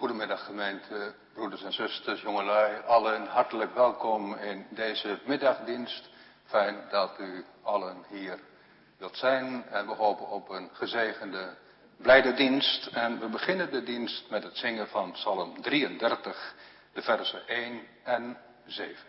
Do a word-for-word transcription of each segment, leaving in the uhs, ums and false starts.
Goedemiddag gemeente, broeders en zusters, jongelui, allen hartelijk welkom in deze middagdienst. Fijn dat u allen hier wilt zijn en we hopen op een gezegende, blijde dienst. En we beginnen de dienst met het zingen van Psalm drieëndertig, de versen één en zeven.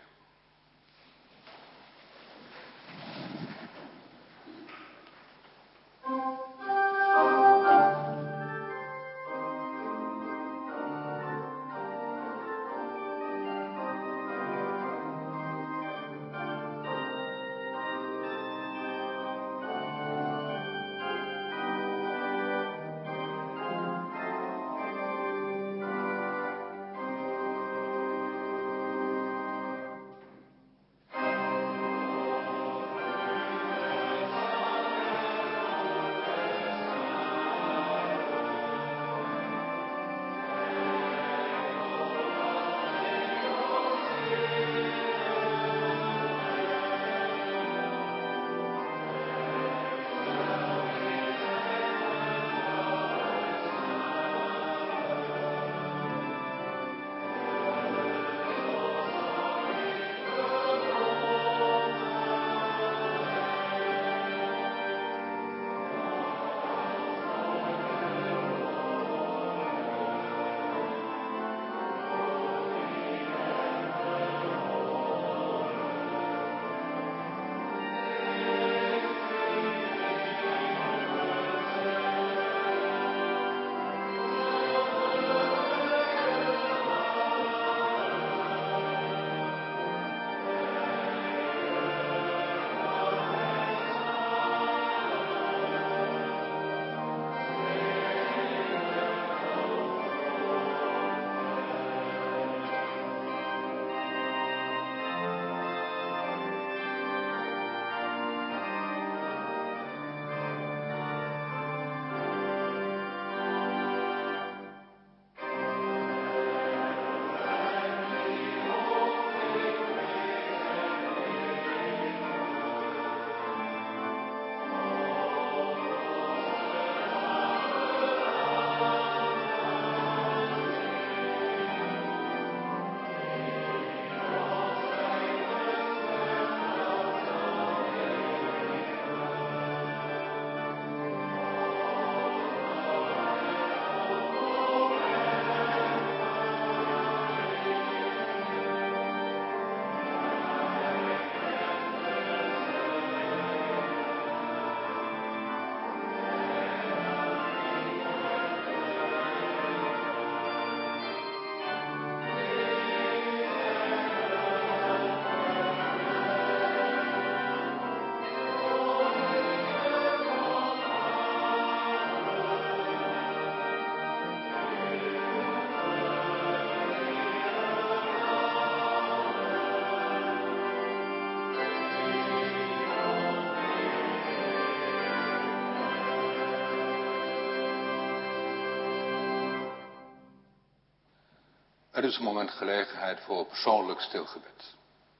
Er is een moment gelegenheid voor persoonlijk stilgebed.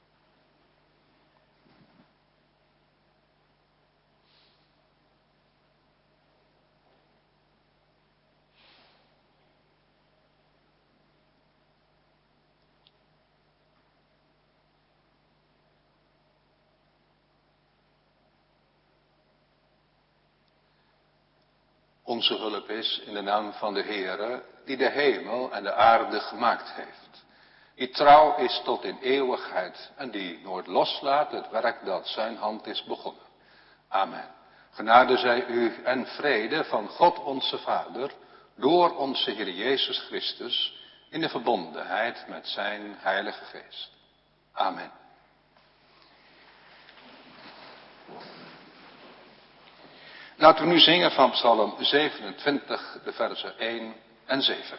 Onze hulp is in de naam van de Heere, die de hemel en de aarde gemaakt heeft. Die trouw is tot in eeuwigheid en die nooit loslaat het werk dat zijn hand is begonnen. Amen. Genade zij u en vrede van God onze Vader, door onze Heer Jezus Christus, in de verbondenheid met zijn Heilige Geest. Amen. Laten we nu zingen van Psalm zevenentwintig, de versen één en zeven.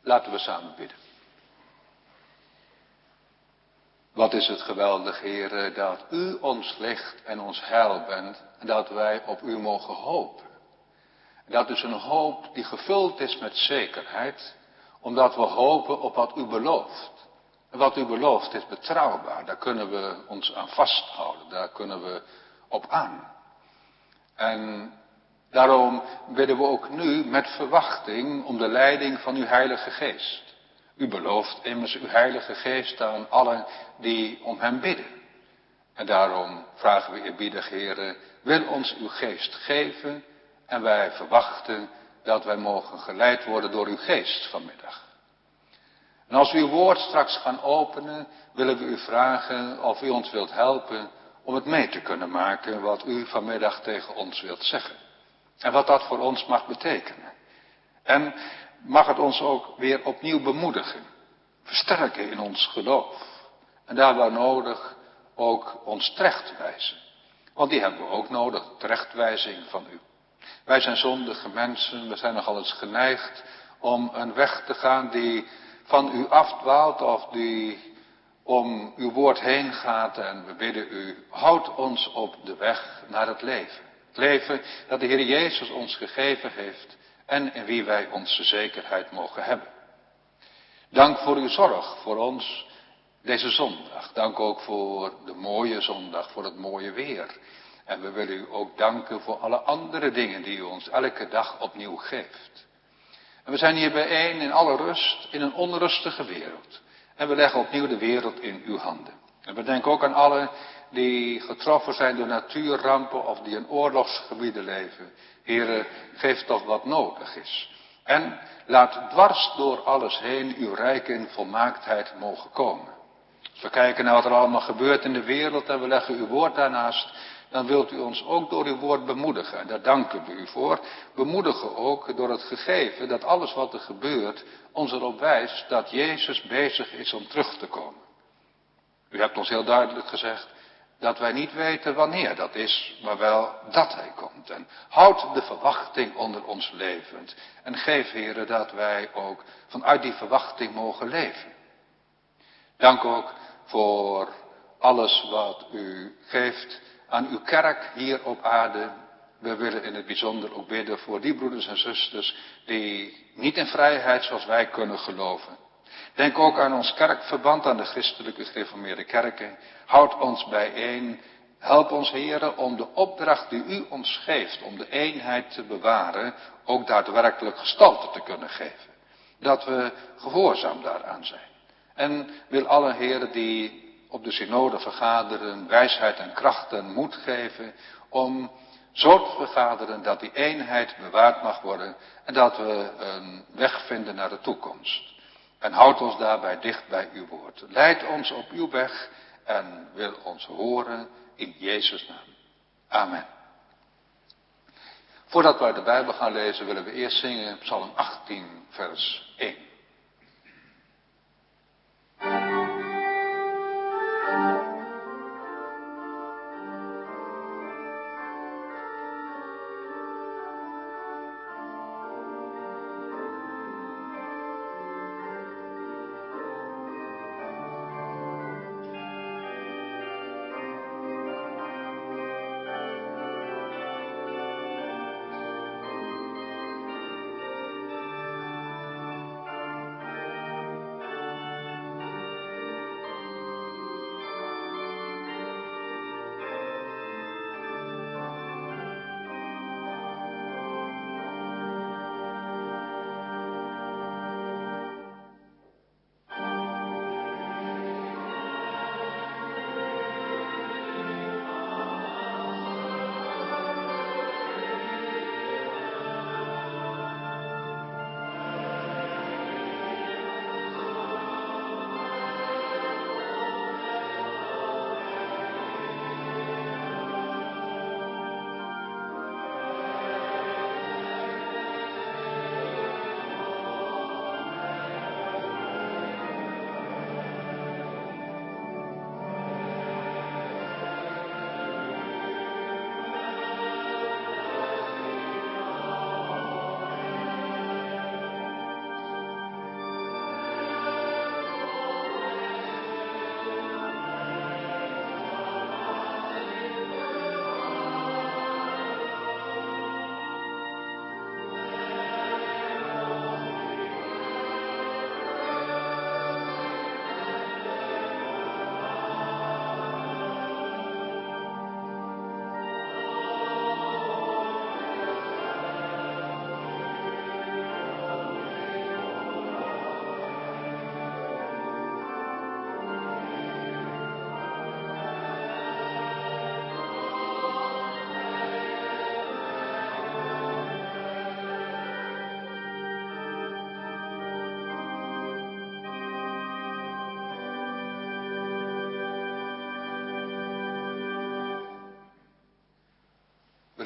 Laten we samen bidden. Wat is het geweldig, Heere, dat u ons licht en ons heil bent en dat wij op u mogen hopen. Dat is een hoop die gevuld is met zekerheid, omdat we hopen op wat u belooft. En wat u belooft is betrouwbaar, daar kunnen we ons aan vasthouden, daar kunnen we op aan. En daarom bidden we ook nu met verwachting om de leiding van uw Heilige Geest. U belooft immers uw Heilige Geest aan allen die om hem bidden. En daarom vragen we eerbiedig, Heere, wil ons uw geest geven en wij verwachten dat wij mogen geleid worden door uw geest vanmiddag. En als we uw woord straks gaan openen, willen we u vragen of u ons wilt helpen om het mee te kunnen maken wat u vanmiddag tegen ons wilt zeggen. En wat dat voor ons mag betekenen. En mag het ons ook weer opnieuw bemoedigen, versterken in ons geloof. En daar waar nodig ook ons terechtwijzen. Want die hebben we ook nodig, terechtwijzing van u. Wij zijn zondige mensen, we zijn nogal eens geneigd om een weg te gaan die van u afdwaalt of die om uw woord heen gaat. En we bidden u, houd ons op de weg naar het leven. Het leven dat de Heer Jezus ons gegeven heeft en in wie wij onze zekerheid mogen hebben. Dank voor uw zorg voor ons deze zondag. Dank ook voor de mooie zondag, voor het mooie weer. En we willen u ook danken voor alle andere dingen die u ons elke dag opnieuw geeft. En we zijn hier bijeen in alle rust, in een onrustige wereld. En we leggen opnieuw de wereld in uw handen. En we denken ook aan allen die getroffen zijn door natuurrampen of die in oorlogsgebieden leven. Heere, geef toch wat nodig is. En laat dwars door alles heen uw rijk in volmaaktheid mogen komen. Als we kijken naar wat er allemaal gebeurt in de wereld en we leggen uw woord daarnaast, dan wilt u ons ook door uw woord bemoedigen. En daar danken we u voor. Bemoedigen ook door het gegeven dat alles wat er gebeurt ons erop wijst dat Jezus bezig is om terug te komen. U hebt ons heel duidelijk gezegd dat wij niet weten wanneer dat is, maar wel dat hij komt. En houd de verwachting onder ons levend. En geef, Heere, dat wij ook vanuit die verwachting mogen leven. Dank ook voor alles wat u geeft aan uw kerk hier op aarde. We willen in het bijzonder ook bidden voor die broeders en zusters die niet in vrijheid zoals wij kunnen geloven. Denk ook aan ons kerkverband, aan de christelijke gereformeerde kerken. Houd ons bijeen. Help ons, Heere, om de opdracht die u ons geeft, om de eenheid te bewaren, ook daadwerkelijk gestalte te kunnen geven. Dat we gehoorzaam daaraan zijn. En wil alle heren die op de synode vergaderen, wijsheid en kracht en moed geven om zo te vergaderen dat die eenheid bewaard mag worden en dat we een weg vinden naar de toekomst. En houd ons daarbij dicht bij uw woord. Leid ons op uw weg en wil ons horen in Jezus' naam. Amen. Voordat wij de Bijbel gaan lezen willen we eerst zingen Psalm achttien vers één.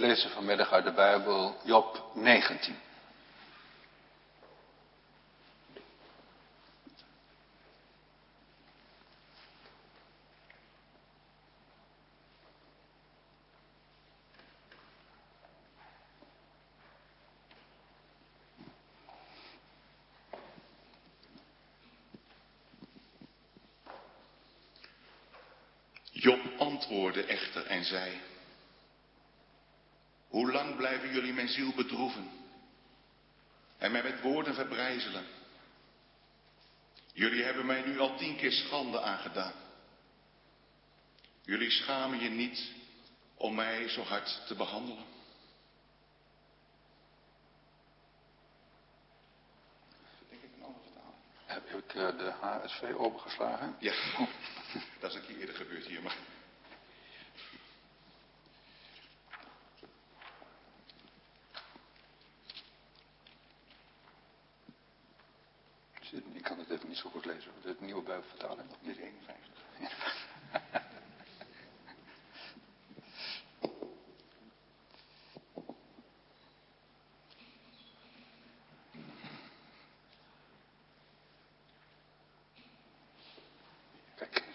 lezen vanmiddag uit de Bijbel Job negentien. Job antwoordde echter en zei: hoe lang blijven jullie mijn ziel bedroeven en mij met woorden verbrijzelen? Jullie hebben mij nu al tien keer schande aangedaan. Jullie schamen je niet om mij zo hard te behandelen. Denk ik een andere vertaling. Heb ik uh, de H S V opengeslagen? Ja, dat is een keer eerder gebeurd hier, maar... Ik kan het even niet zo goed lezen. Dit is een nieuwe Bijbelvertaling. Dit is eenenvijftig. Kijk.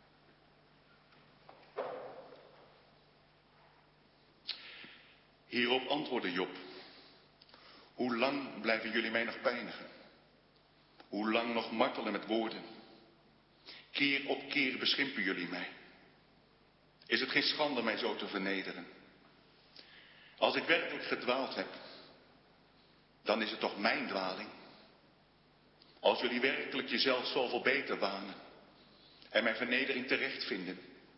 Hierop antwoordde Job: hoe lang blijven jullie mij nog pijnigen? Hoe lang nog martelen met woorden? Keer op keer beschimpen jullie mij. Is het geen schande mij zo te vernederen? Als ik werkelijk gedwaald heb, dan is het toch mijn dwaling? Als jullie werkelijk jezelf zoveel beter wanen en mijn vernedering terecht vinden,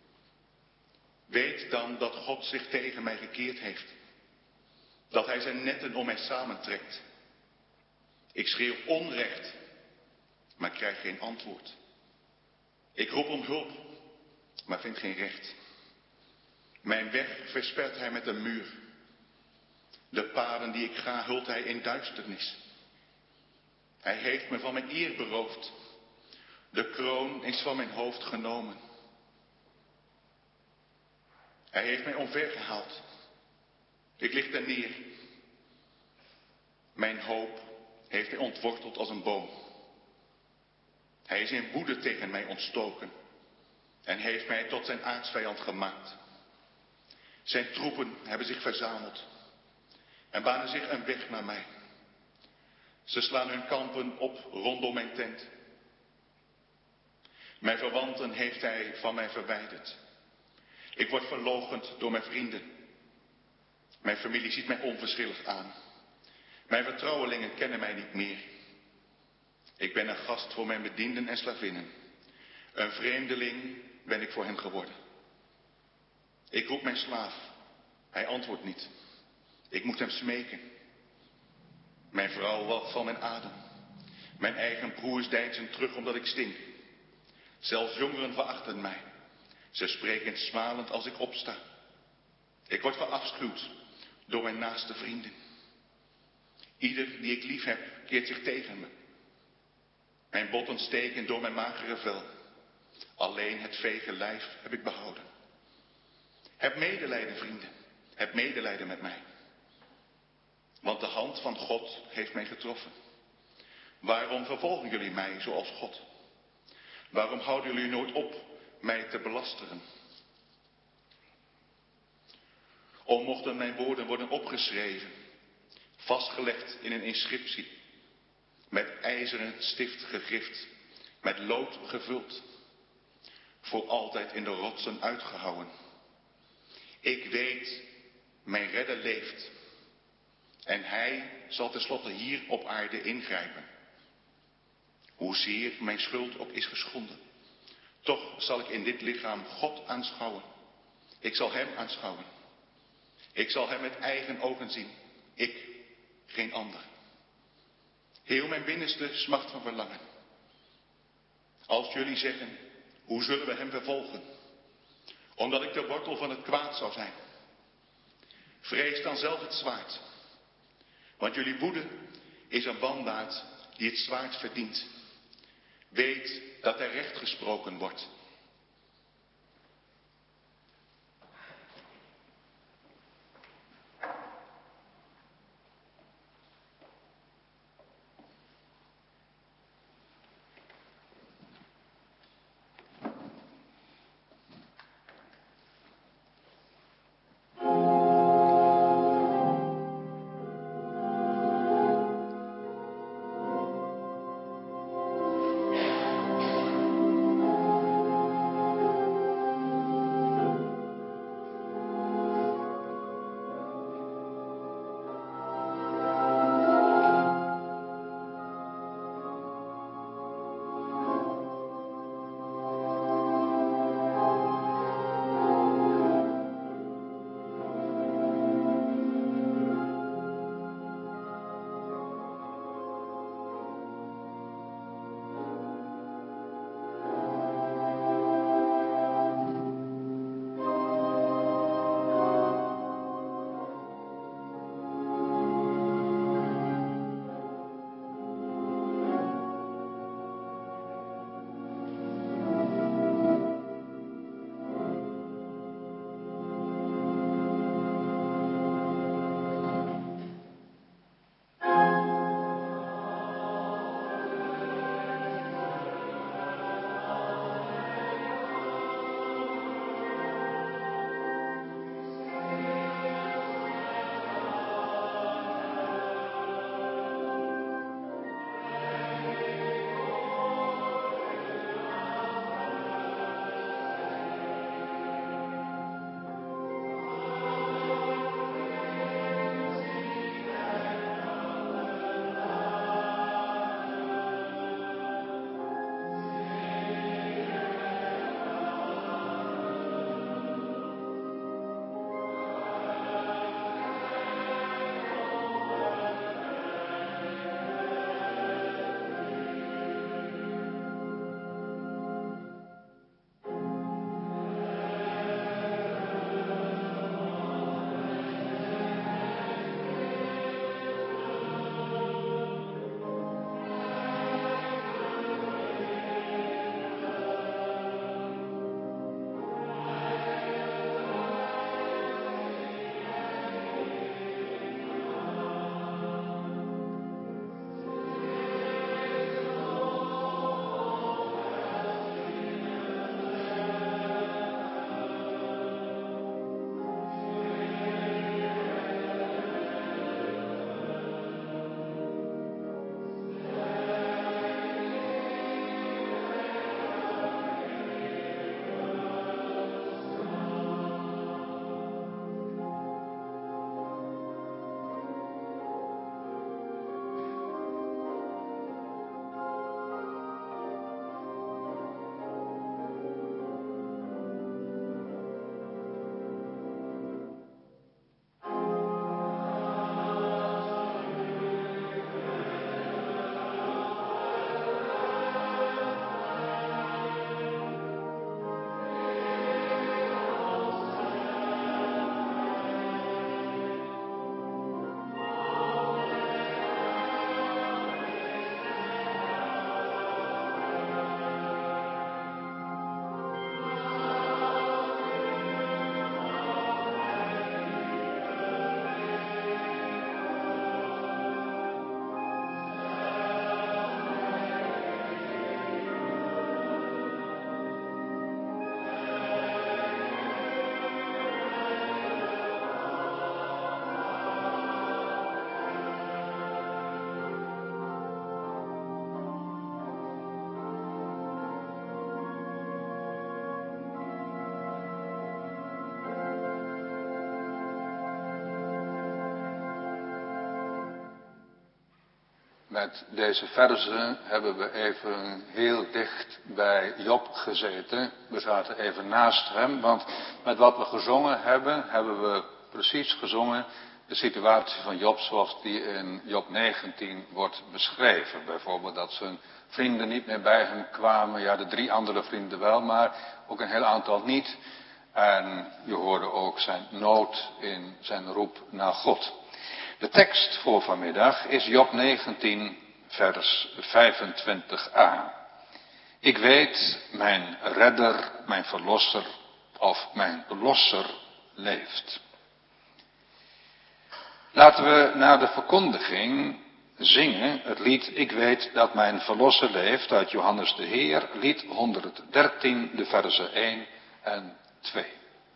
weet dan dat God zich tegen mij gekeerd heeft. Dat hij zijn netten om mij samentrekt. Ik schreeuw onrecht, maar krijg geen antwoord. Ik roep om hulp, maar vind geen recht. Mijn weg verspert hij met een muur. De paden die ik ga hult hij in duisternis. Hij heeft me van mijn eer beroofd. De kroon is van mijn hoofd genomen. Hij heeft mij omvergehaald. Ik lig daar neer. Mijn hoop heeft hij ontworteld als een boom. Hij is in woede tegen mij ontstoken en heeft mij tot zijn aartsvijand gemaakt. Zijn troepen hebben zich verzameld en banen zich een weg naar mij. Ze slaan hun kampen op rondom mijn tent. Mijn verwanten heeft hij van mij verwijderd. Ik word verloochend door mijn vrienden. Mijn familie ziet mij onverschillig aan. Mijn vertrouwelingen kennen mij niet meer. Ik ben een gast voor mijn bedienden en slavinnen. Een vreemdeling ben ik voor hen geworden. Ik roep mijn slaaf. Hij antwoordt niet. Ik moet hem smeken. Mijn vrouw walgt van mijn adem. Mijn eigen broers deinzen terug omdat ik stink. Zelfs jongeren verachten mij. Ze spreken smalend als ik opsta. Ik word verafschuwd door mijn naaste vrienden. Ieder die ik lief heb, keert zich tegen me. Mijn botten steken door mijn magere vel. Alleen het vege lijf heb ik behouden. Heb medelijden, vrienden. Heb medelijden met mij. Want de hand van God heeft mij getroffen. Waarom vervolgen jullie mij zoals God? Waarom houden jullie nooit op mij te belasteren? O, mochten mijn woorden worden opgeschreven, vastgelegd in een inscriptie, met ijzeren stift gegrift, met lood gevuld, voor altijd in de rotsen uitgehouwen. Ik weet, mijn redder leeft, en hij zal tenslotte hier op aarde ingrijpen. Hoezeer mijn schuld ook is geschonden, toch zal ik in dit lichaam God aanschouwen. Ik zal hem aanschouwen. Ik zal hem met eigen ogen zien. Ik, geen ander. Heel mijn binnenste smacht van verlangen. Als jullie zeggen, hoe zullen we hem vervolgen? Omdat ik de wortel van het kwaad zou zijn. Vrees dan zelf het zwaard. Want jullie woede is een wandaad die het zwaard verdient. Weet dat er recht gesproken wordt. Met deze verzen hebben we even heel dicht bij Job gezeten. We zaten even naast hem, want met wat we gezongen hebben, hebben we precies gezongen de situatie van Job zoals die in Job negentien wordt beschreven. Bijvoorbeeld dat zijn vrienden niet meer bij hem kwamen. Ja, de drie andere vrienden wel, maar ook een heel aantal niet. En je hoorde ook zijn nood in zijn roep naar God. De tekst voor vanmiddag is Job negentien, vers vijfentwintig a. Ik weet, mijn redder, mijn verlosser of mijn losser leeft. Laten we na de verkondiging zingen het lied Ik weet dat mijn verlosser leeft uit Johannes de Heer, lied honderddertien, de verzen één en twee.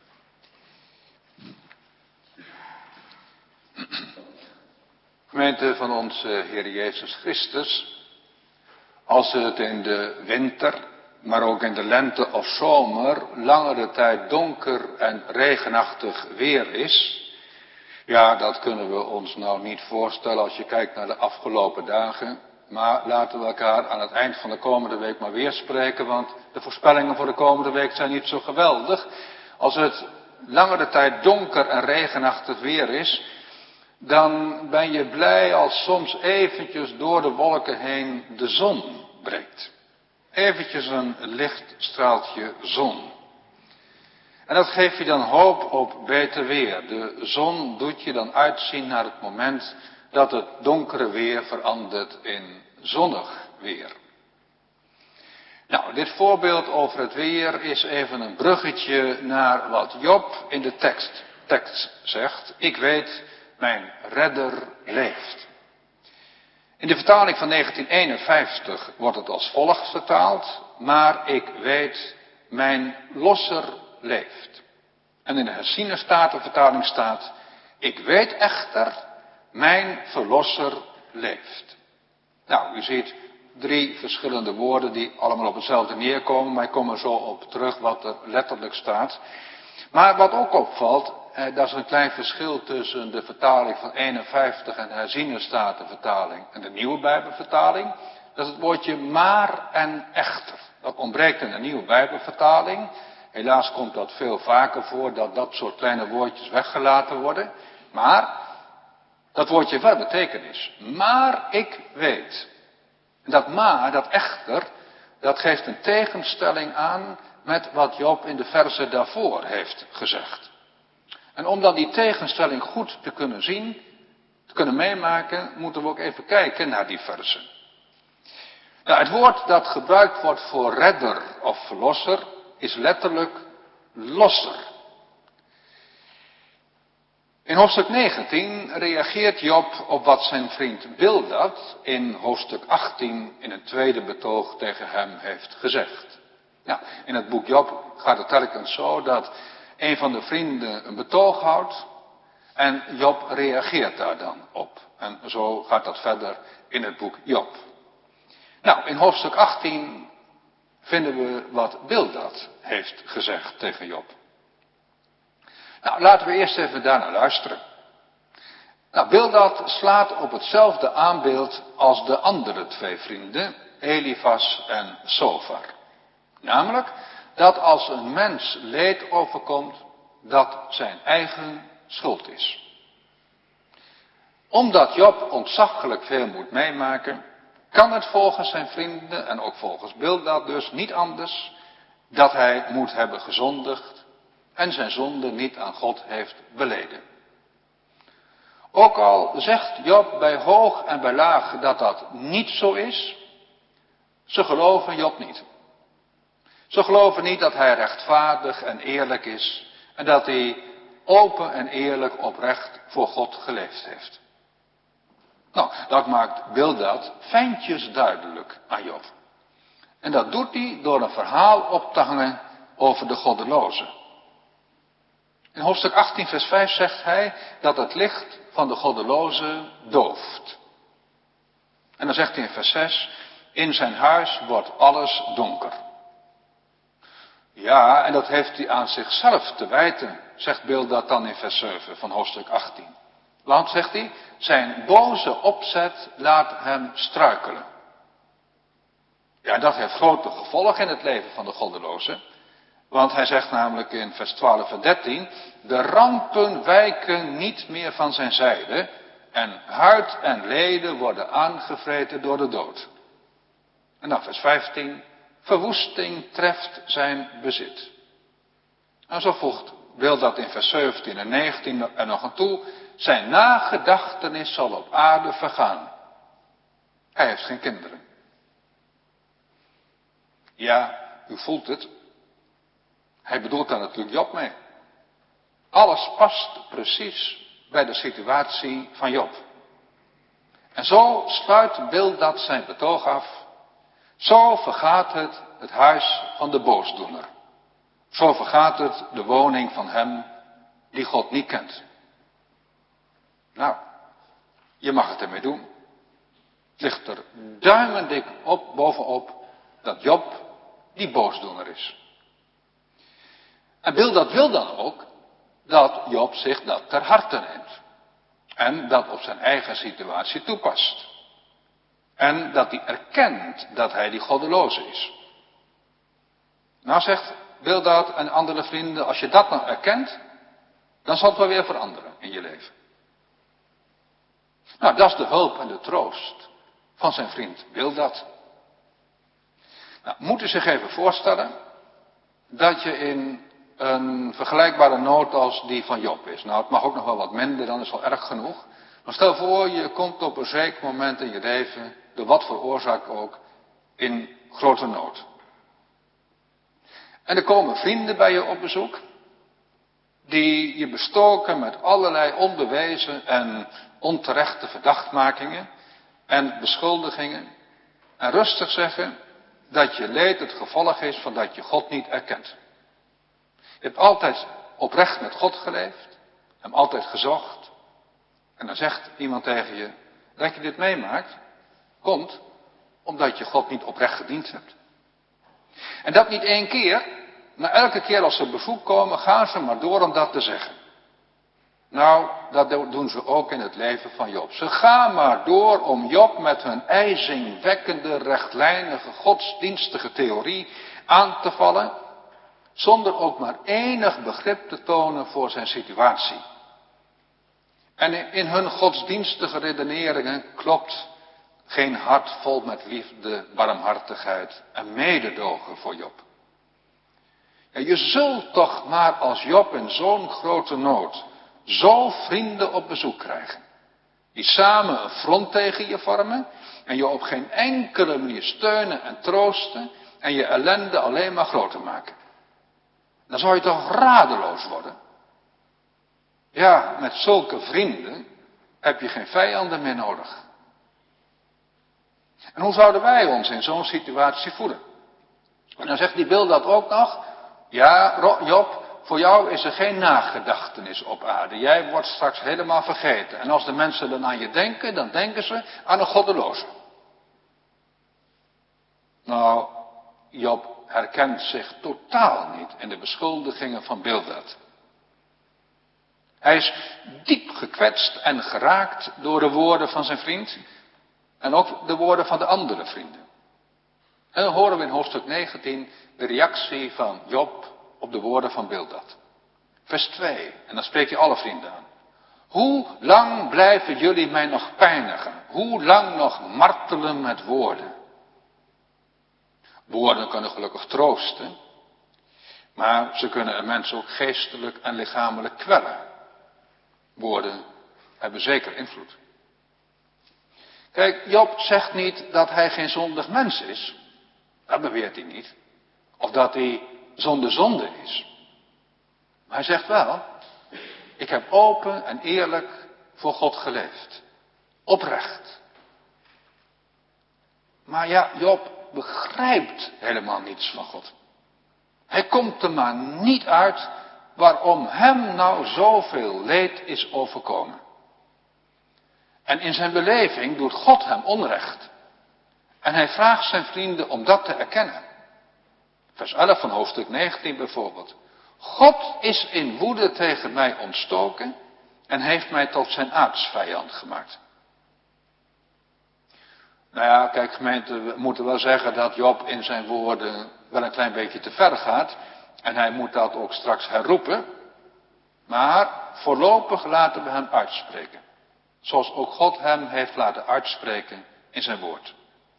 Gemeente van onze Heer Jezus Christus, als het in de winter, maar ook in de lente of zomer langere tijd donker en regenachtig weer is, ja, dat kunnen we ons nou niet voorstellen als je kijkt naar de afgelopen dagen. Maar laten we elkaar aan het eind van de komende week maar weer spreken, want de voorspellingen voor de komende week zijn niet zo geweldig. Als het langere tijd donker en regenachtig weer is, dan ben je blij als soms eventjes door de wolken heen de zon breekt. Eventjes een lichtstraaltje zon. En dat geeft je dan hoop op beter weer. De zon doet je dan uitzien naar het moment dat het donkere weer verandert in zonnig weer. Nou, dit voorbeeld over het weer is even een bruggetje naar wat Job in de tekst, tekst zegt. Ik weet, mijn redder leeft. In de vertaling van negentien eenenvijftig wordt het als volgt vertaald. Maar ik weet, mijn losser leeft. En in de herziene statenvertaling staat, ik weet echter, mijn verlosser leeft. Nou, u ziet drie verschillende woorden die allemaal op hetzelfde neerkomen, maar ik kom er zo op terug wat er letterlijk staat. Maar wat ook opvalt, eh, dat is een klein verschil tussen de vertaling van eenenvijftig en de herziene statenvertaling en de nieuwe Bijbelvertaling. Dat is het woordje maar en echter. Dat ontbreekt in de nieuwe Bijbelvertaling. Helaas komt dat veel vaker voor, dat dat soort kleine woordjes weggelaten worden. Maar, dat woordje heeft wel betekenis. Maar ik weet. En dat maar, dat echter, dat geeft een tegenstelling aan met wat Job in de verzen daarvoor heeft gezegd. En om dan die tegenstelling goed te kunnen zien, te kunnen meemaken, moeten we ook even kijken naar die verzen. Nou, het woord dat gebruikt wordt voor redder of verlosser is letterlijk losser. In hoofdstuk negentien reageert Job op wat zijn vriend Bildad in hoofdstuk achttien in een tweede betoog tegen hem heeft gezegd. Nou, in het boek Job gaat het telkens zo dat een van de vrienden een betoog houdt en Job reageert daar dan op. En zo gaat dat verder in het boek Job. Nou, in hoofdstuk achttien vinden we wat Bildad heeft gezegd tegen Job. Nou, laten we eerst even daarnaar luisteren. Nou, Bildad slaat op hetzelfde aanbeeld als de andere twee vrienden, Elifas en Sofar. Namelijk, dat als een mens leed overkomt, dat zijn eigen schuld is. Omdat Job ontzaglijk veel moet meemaken, kan het volgens zijn vrienden en ook volgens Bildad dus niet anders dat hij moet hebben gezondigd en zijn zonde niet aan God heeft beleden. Ook al zegt Job bij hoog en bij laag dat dat niet zo is, ze geloven Job niet. Ze geloven niet dat hij rechtvaardig en eerlijk is en dat hij open en eerlijk oprecht voor God geleefd heeft. Nou, dat maakt Bildad fijntjes duidelijk aan Job. En dat doet hij door een verhaal op te hangen over de goddelozen. In hoofdstuk achttien vers vijf zegt hij dat het licht van de goddelozen dooft. En dan zegt hij in vers zes, in zijn huis wordt alles donker. Ja, en dat heeft hij aan zichzelf te wijten, zegt Bildad dan in vers zeven van hoofdstuk achttien. Want, zegt hij, zijn boze opzet laat hem struikelen. Ja, dat heeft grote gevolgen in het leven van de goddeloze. Want hij zegt namelijk in vers twaalf en dertien, de rampen wijken niet meer van zijn zijde en huid en leden worden aangevreten door de dood. En dan vers vijftien, verwoesting treft zijn bezit. En zo voegt Bildad in vers zeventien en negentien er nog aan toe, zijn nagedachtenis zal op aarde vergaan. Hij heeft geen kinderen. Ja, u voelt het. Hij bedoelt daar natuurlijk Job mee. Alles past precies bij de situatie van Job. En zo sluit Bildad zijn betoog af. Zo vergaat het het huis van de boosdoener. Zo vergaat het de woning van hem die God niet kent. Nou, je mag het ermee doen. Het ligt er duimendik op, bovenop, dat Job die boosdoener is. En Bildad wil dan ook dat Job zich dat ter harte neemt. En dat op zijn eigen situatie toepast. En dat hij erkent dat hij die goddeloze is. Nou zegt Bildad en andere vrienden, als je dat nou erkent, dan zal het wel weer veranderen in je leven. Nou, dat is de hulp en de troost van zijn vriend Bildad. Nou, moet u zich even voorstellen dat je in een vergelijkbare nood als die van Job is. Nou, het mag ook nog wel wat minder, dan is wel erg genoeg. Maar stel voor, je komt op een zeker moment in je leven, door wat voor oorzaak ook, in grote nood. En er komen vrienden bij je op bezoek, die je bestoken met allerlei onbewezen en onterechte verdachtmakingen en beschuldigingen. En rustig zeggen dat je leed het gevolg is van dat je God niet erkent. Je hebt altijd oprecht met God geleefd, hem altijd gezocht. En dan zegt iemand tegen je, dat je dit meemaakt, komt omdat je God niet oprecht gediend hebt. En dat niet één keer, maar elke keer als ze op bezoek komen, gaan ze maar door om dat te zeggen. Nou, dat doen ze ook in het leven van Job. Ze gaan maar door om Job met hun ijzingwekkende, rechtlijnige, godsdienstige theorie aan te vallen, zonder ook maar enig begrip te tonen voor zijn situatie. En in hun godsdienstige redeneringen klopt geen hart vol met liefde, barmhartigheid en mededogen voor Job. Ja, je zult toch maar als Job in zo'n grote nood zo vrienden op bezoek krijgen, die samen een front tegen je vormen en je op geen enkele manier steunen en troosten en je ellende alleen maar groter maken. Dan zou je toch radeloos worden. Ja, met zulke vrienden heb je geen vijanden meer nodig. En hoe zouden wij ons in zo'n situatie voelen? En dan zegt die Bildad ook nog, ja Job, voor jou is er geen nagedachtenis op aarde. Jij wordt straks helemaal vergeten. En als de mensen dan aan je denken, dan denken ze aan een goddeloze. Nou, Job herkent zich totaal niet in de beschuldigingen van Bildad. Hij is diep gekwetst en geraakt door de woorden van zijn vriend en ook de woorden van de andere vrienden. En dan horen we in hoofdstuk negentien de reactie van Job op de woorden van Bildad. Vers twee, en dan spreekt hij alle vrienden aan. Hoe lang blijven jullie mij nog pijnigen? Hoe lang nog martelen met woorden? Woorden kunnen gelukkig troosten, maar ze kunnen een mens ook geestelijk en lichamelijk kwellen. Woorden hebben zeker invloed. Kijk, Job zegt niet dat hij geen zondig mens is. Dat beweert hij niet. Of dat hij zonder zonde is. Maar hij zegt wel, ik heb open en eerlijk voor God geleefd. Oprecht. Maar ja, Job begrijpt helemaal niets van God. Hij komt er maar niet uit waarom hem nou zoveel leed is overkomen. En in zijn beleving doet God hem onrecht. En hij vraagt zijn vrienden om dat te erkennen. Vers elf van hoofdstuk negentien bijvoorbeeld. God is in woede tegen mij ontstoken en heeft mij tot zijn aartsvijand gemaakt. Nou ja, kijk gemeente, we moeten wel zeggen dat Job in zijn woorden wel een klein beetje te ver gaat. En hij moet dat ook straks herroepen. Maar voorlopig laten we hem uitspreken. Zoals ook God hem heeft laten uitspreken in zijn woord.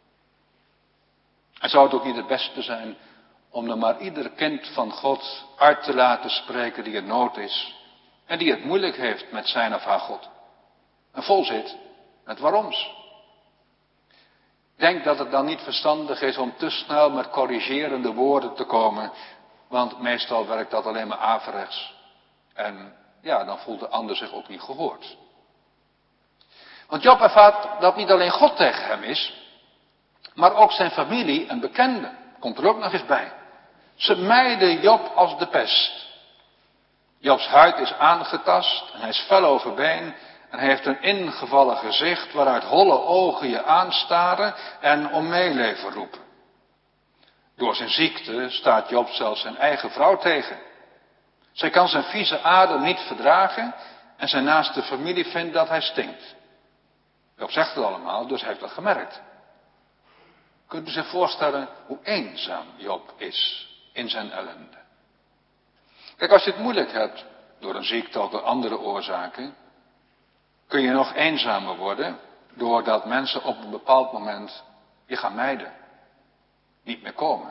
En zou het ook niet het beste zijn om er maar ieder kind van God uit te laten spreken die in nood is. En die het moeilijk heeft met zijn of haar God. En vol zit met waaroms. Ik denk dat het dan niet verstandig is om te snel met corrigerende woorden te komen. Want meestal werkt dat alleen maar averechts. En ja, dan voelt de ander zich ook niet gehoord. Want Job ervaart dat niet alleen God tegen hem is. Maar ook zijn familie en bekenden. Komt er ook nog eens bij. Ze mijden Job als de pest. Jobs huid is aangetast en hij is fel overbeen. En hij heeft een ingevallen gezicht waaruit holle ogen je aanstaren en om meeleven roepen. Door zijn ziekte staat Job zelfs zijn eigen vrouw tegen. Zij kan zijn vieze adem niet verdragen en zijn naaste familie vindt dat hij stinkt. Job zegt het allemaal, dus hij heeft dat gemerkt. Kunt u zich voorstellen hoe eenzaam Job is in zijn ellende? Kijk, als je het moeilijk hebt, door een ziekte of door andere oorzaken, kun je nog eenzamer worden, doordat mensen op een bepaald moment je gaan mijden. Niet meer komen.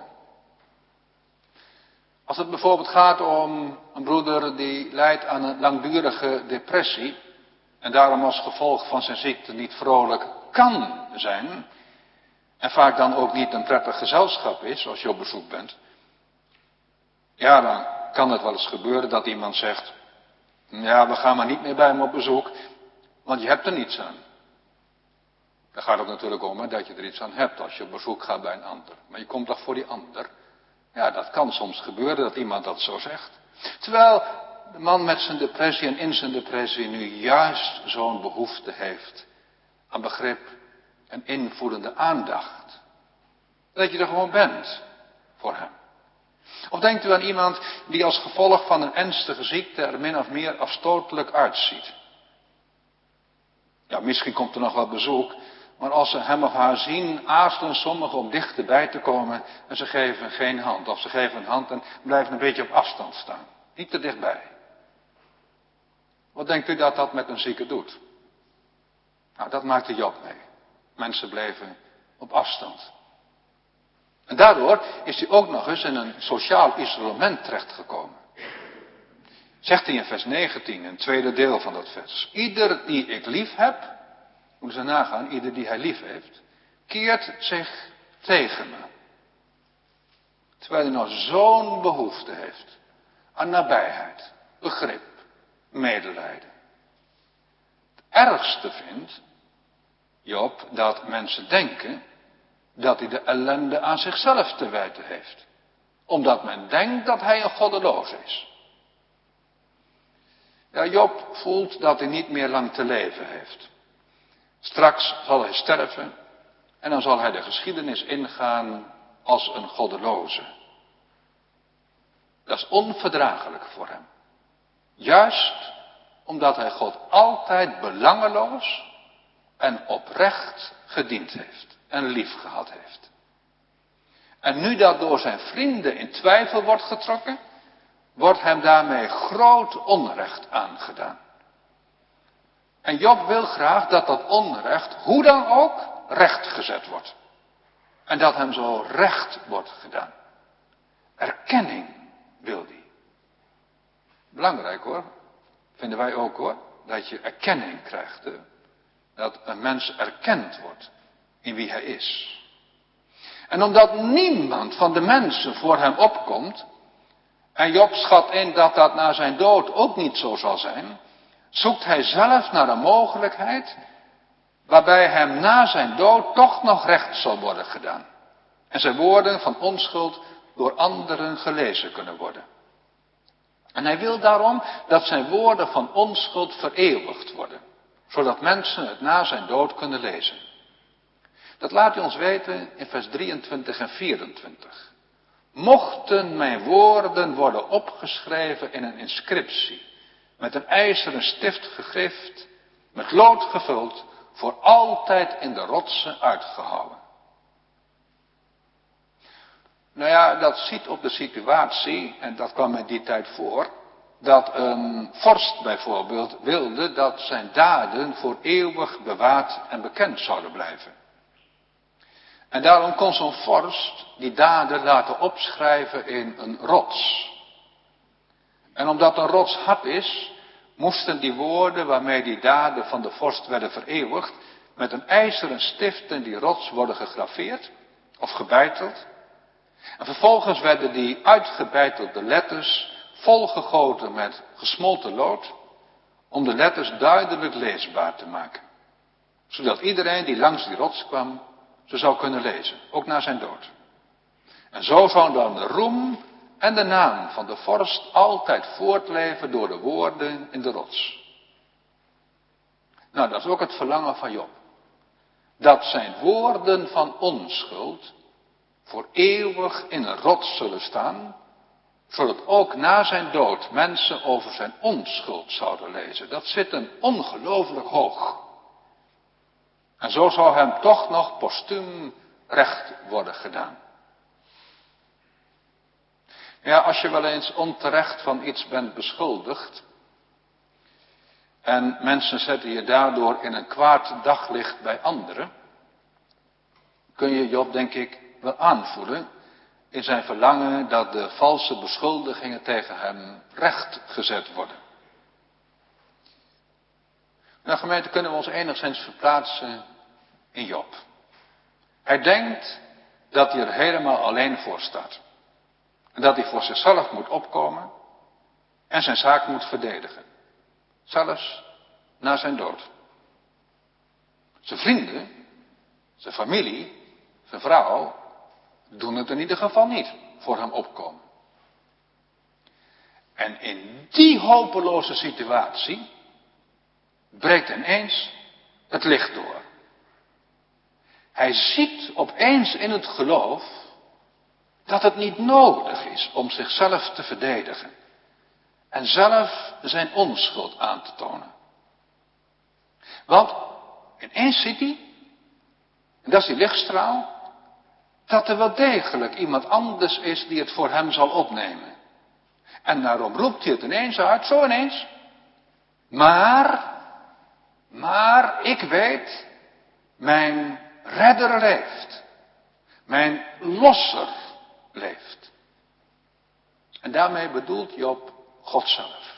Als het bijvoorbeeld gaat om een broeder die lijdt aan een langdurige depressie, en daarom als gevolg van zijn ziekte niet vrolijk kan zijn, en vaak dan ook niet een prettig gezelschap is, als je op bezoek bent, ja, dan kan het wel eens gebeuren dat iemand zegt, ja, we gaan maar niet meer bij hem op bezoek, want je hebt er niets aan. Dan gaat het natuurlijk om hè, dat je er iets aan hebt als je op bezoek gaat bij een ander. Maar je komt toch voor die ander? Ja, dat kan soms gebeuren dat iemand dat zo zegt. Terwijl de man met zijn depressie en in zijn depressie nu juist zo'n behoefte heeft aan begrip en invoelende aandacht. Dat je er gewoon bent voor hem. Of denkt u aan iemand die als gevolg van een ernstige ziekte er min of meer afstotelijk uitziet. Ja, misschien komt er nog wel bezoek, maar als ze hem of haar zien, aarzelen sommigen om dichterbij te komen en ze geven geen hand. Of ze geven een hand en blijven een beetje op afstand staan. Niet te dichtbij. Wat denkt u dat dat met een zieke doet? Nou, dat maakte Job mee. Mensen bleven op afstand. En daardoor is hij ook nog eens in een sociaal isolement terechtgekomen. Zegt hij in vers negentien, een tweede deel van dat vers. Ieder die ik lief heb, moeten ze nagaan, ieder die hij lief heeft, keert zich tegen me. Terwijl hij nog zo'n behoefte heeft aan nabijheid, begrip, medelijden. Het ergste vindt Job dat mensen denken dat hij de ellende aan zichzelf te wijten heeft. Omdat men denkt dat hij een goddeloos is. Ja, Job voelt dat hij niet meer lang te leven heeft. Straks zal hij sterven en dan zal hij de geschiedenis ingaan als een goddeloze. Dat is onverdraaglijk voor hem. Juist omdat hij God altijd belangeloos en oprecht gediend heeft en lief gehad heeft. En nu dat door zijn vrienden in twijfel wordt getrokken, wordt hem daarmee groot onrecht aangedaan. En Job wil graag dat dat onrecht, hoe dan ook, rechtgezet wordt. En dat hem zo recht wordt gedaan. Erkenning wil hij. Belangrijk hoor, vinden wij ook hoor, dat je erkenning krijgt. Hè? Dat een mens erkend wordt in wie hij is. En omdat niemand van de mensen voor hem opkomt, en Job schat in dat dat na zijn dood ook niet zo zal zijn, zoekt hij zelf naar een mogelijkheid waarbij hem na zijn dood toch nog recht zal worden gedaan. En zijn woorden van onschuld door anderen gelezen kunnen worden. En hij wil daarom dat zijn woorden van onschuld vereeuwigd worden, zodat mensen het na zijn dood kunnen lezen. Dat laat hij ons weten in vers drieëntwintig en vierentwintig. Mochten mijn woorden worden opgeschreven in een inscriptie met een ijzeren stift gegrift, met lood gevuld, voor altijd in de rotsen uitgehouwen. Nou ja, dat ziet op de situatie, en dat kwam in die tijd voor, dat een vorst bijvoorbeeld wilde dat zijn daden voor eeuwig bewaard en bekend zouden blijven. En daarom kon zo'n vorst die daden laten opschrijven in een rots. En omdat een rots hard is, moesten die woorden waarmee die daden van de vorst werden vereeuwigd, met een ijzeren stift in die rots worden gegraveerd of gebeiteld. En vervolgens werden die uitgebeitelde letters volgegoten met gesmolten lood, om de letters duidelijk leesbaar te maken. Zodat iedereen die langs die rots kwam, ze zou kunnen lezen, ook na zijn dood. En zo zou dan de roem en de naam van de vorst altijd voortleven door de woorden in de rots. Nou, dat is ook het verlangen van Job. Dat zijn woorden van onschuld voor eeuwig in een rots zullen staan, zodat ook na zijn dood mensen over zijn onschuld zouden lezen. Dat zit hem ongelooflijk hoog. En zo zou hem toch nog postuum recht worden gedaan. Ja, als je wel eens onterecht van iets bent beschuldigd, en mensen zetten je daardoor in een kwaad daglicht bij anderen, kun je Job denk ik wel aanvoelen in zijn verlangen dat de valse beschuldigingen tegen hem rechtgezet worden. Nou, gemeente, kunnen we ons enigszins verplaatsen in Job. Hij denkt dat hij er helemaal alleen voor staat. En dat hij voor zichzelf moet opkomen en zijn zaak moet verdedigen. Zelfs na zijn dood. Zijn vrienden, zijn familie, zijn vrouw doen het in ieder geval niet voor hem opkomen. En in die hopeloze situatie breekt ineens het licht door. Hij ziet opeens in het geloof dat het niet nodig is om zichzelf te verdedigen en zelf zijn onschuld aan te tonen. Want ineens ziet hij, en dat is die lichtstraal, dat er wel degelijk iemand anders is die het voor hem zal opnemen. En daarom roept hij het ineens uit, zo ineens. Maar, maar ik weet, mijn redder leeft. Mijn losser leeft. En daarmee bedoelt Job God zelf.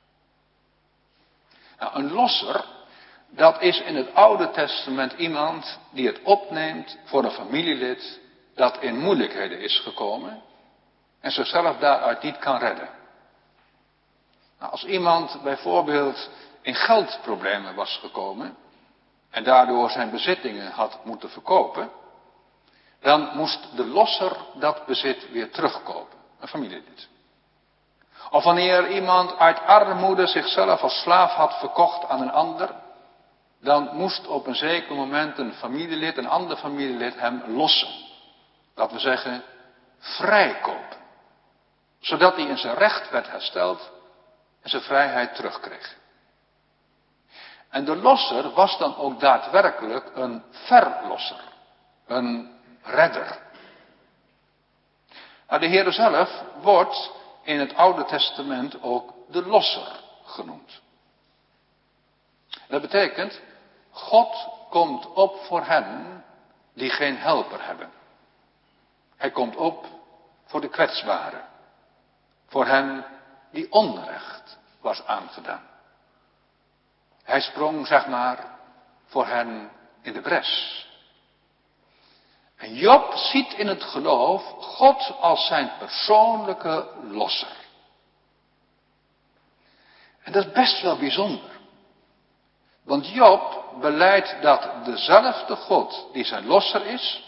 Nou, een losser, dat is in het Oude Testament iemand die het opneemt voor een familielid dat in moeilijkheden is gekomen en zichzelf daaruit niet kan redden. Nou, als iemand bijvoorbeeld in geldproblemen was gekomen en daardoor zijn bezittingen had moeten verkopen, dan moest de losser dat bezit weer terugkopen, een familielid. Of wanneer iemand uit armoede zichzelf als slaaf had verkocht aan een ander, dan moest op een zeker moment een familielid, een ander familielid hem lossen. Laten we zeggen, vrijkopen. Zodat hij in zijn recht werd hersteld en zijn vrijheid terugkreeg. En de losser was dan ook daadwerkelijk een verlosser. Een redder. Nou, de Heer zelf wordt in het Oude Testament ook de losser genoemd. Dat betekent, God komt op voor hen die geen helper hebben. Hij komt op voor de kwetsbaren. Voor hen die onrecht was aangedaan. Hij sprong, zeg maar, voor hen in de bres. En Job ziet in het geloof God als zijn persoonlijke losser. En dat is best wel bijzonder. Want Job belijdt dat dezelfde God die zijn losser is,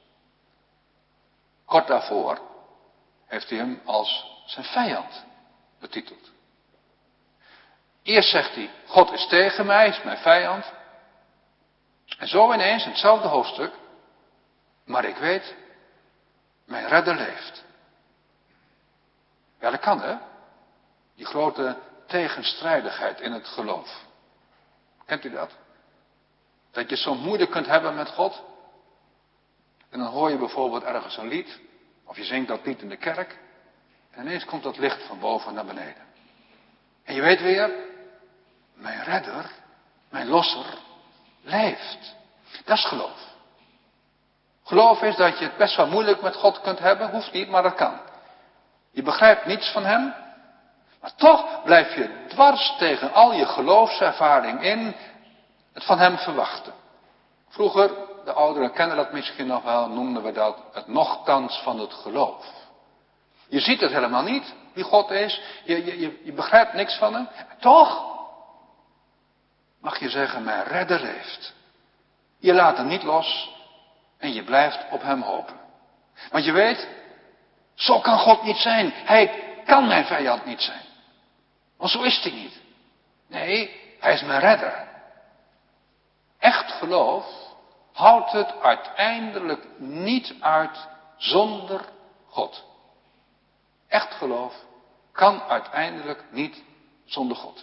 kort daarvoor heeft hij hem als zijn vijand betiteld. Eerst zegt hij, God is tegen mij, is mijn vijand. En zo ineens, in hetzelfde hoofdstuk, maar ik weet, mijn redder leeft. Ja, dat kan hè. Die grote tegenstrijdigheid in het geloof. Kent u dat? Dat je zo moeilijk kunt hebben met God. En dan hoor je bijvoorbeeld ergens een lied. Of je zingt dat lied in de kerk. En ineens komt dat licht van boven naar beneden. En je weet weer, mijn redder, mijn losser, leeft. Dat is geloof. Geloof is dat je het best wel moeilijk met God kunt hebben. Hoeft niet, maar dat kan. Je begrijpt niets van hem. Maar toch blijf je dwars tegen al je geloofservaring in het van hem verwachten. Vroeger, de ouderen kennen dat misschien nog wel, noemden we dat het nochtans van het geloof. Je ziet het helemaal niet, wie God is. Je, je, je, je begrijpt niks van hem. Toch mag je zeggen, mijn redder leeft. Je laat hem niet los en je blijft op hem hopen. Want je weet, zo kan God niet zijn. Hij kan mijn vijand niet zijn. Want zo is hij niet. Nee, hij is mijn redder. Echt geloof houdt het uiteindelijk niet uit zonder God. Echt geloof kan uiteindelijk niet zonder God.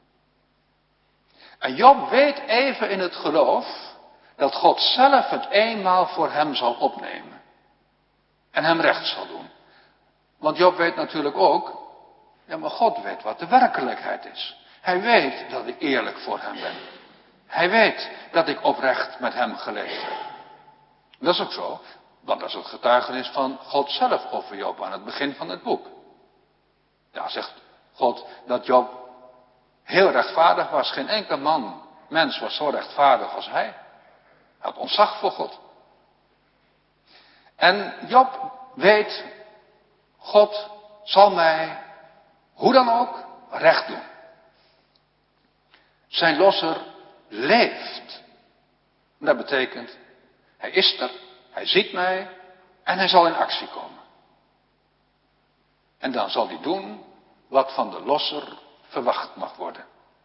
En Job weet even in het geloof dat God zelf het eenmaal voor hem zal opnemen. En hem recht zal doen. Want Job weet natuurlijk ook, ja maar God weet wat de werkelijkheid is. Hij weet dat ik eerlijk voor hem ben. Hij weet dat ik oprecht met hem geleefd heb. Dat is ook zo, want dat is het getuigenis van God zelf over Job aan het begin van het boek. Ja, zegt God dat Job heel rechtvaardig was. Geen enkel man, mens was zo rechtvaardig als hij. Hij had ontzag voor God. En Job weet, God zal mij, hoe dan ook, recht doen. Zijn losser leeft. Dat betekent, hij is er, hij ziet mij en hij zal in actie komen. En dan zal hij doen wat van de losser verwacht mag worden.